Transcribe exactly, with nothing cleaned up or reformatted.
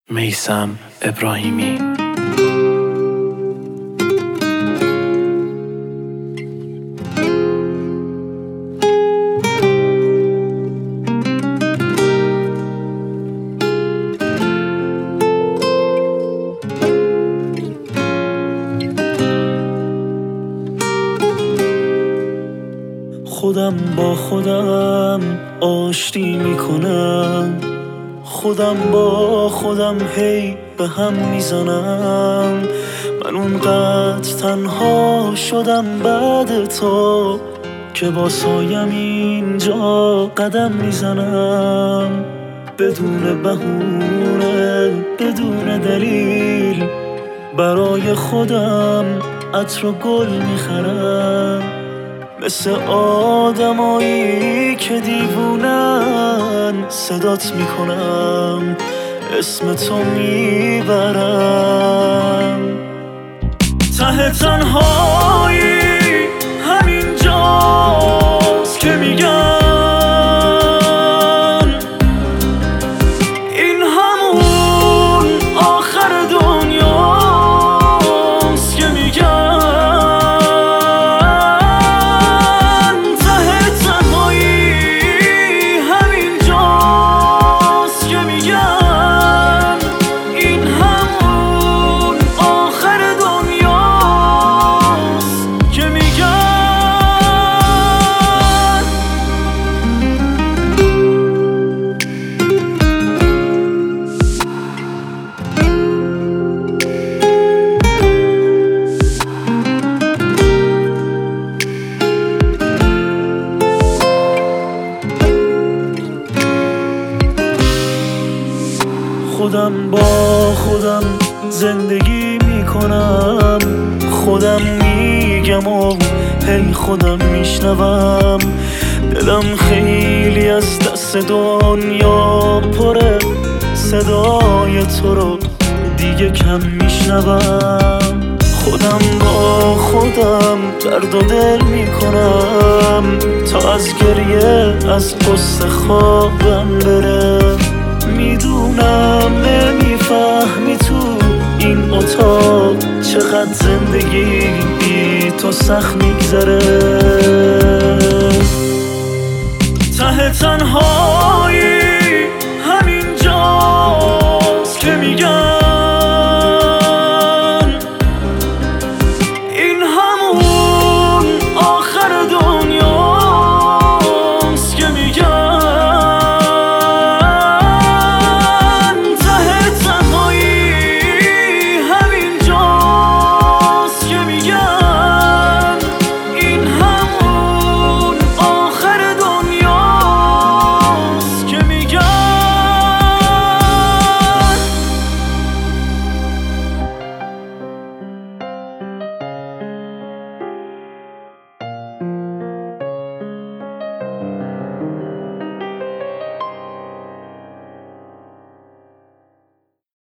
میثم ابراهیمی. خودم با خودم آشتی میکنم، خودم با خودم هی به هم میزنم. من اونقدر تنها شدم بعد تو که با سایم اینجا قدم میزنم. بدون بهونه بدون دلیل برای خودم عطر و گل میخرم، مثل آدمایی که دیوونن صدات میکنم، اسم تو میبرم. ته تنهایی همین جاست که میگن این همون آخر دنیاست، که میگن خودم با خودم زندگی میکنم، خودم میگم و هی خودم میشنوم. دلم خیلی از دست دنیا پره، صدای تو رو دیگه کم میشنوم. خودم با خودم درد و دل میکنم تا از گریه از قصه خوابم بره. میدونم نمیفهمی تو این اتاق چقدر زندگی بی تو سخت میگذره. ته تنهای